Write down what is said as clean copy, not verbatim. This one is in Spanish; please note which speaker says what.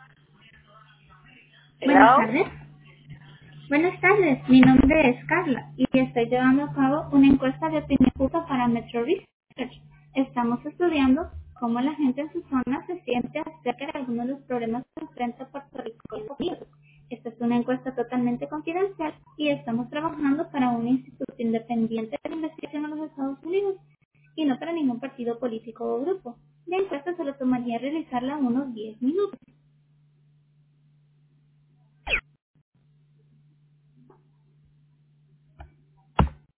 Speaker 1: Buenas
Speaker 2: Hello.
Speaker 1: tardes. Buenas tardes, mi nombre es Carla y estoy llevando a cabo una encuesta de opinión pública para Metro Research. Estamos estudiando cómo la gente en su zona se siente acerca de algunos de los problemas que enfrenta Puerto Rico y Estados Unidos. Esta es una encuesta totalmente confidencial y estamos trabajando para un instituto independiente de investigación en los Estados Unidos y no para ningún partido político o grupo. La encuesta solo tomaría realizarla unos 10 minutos.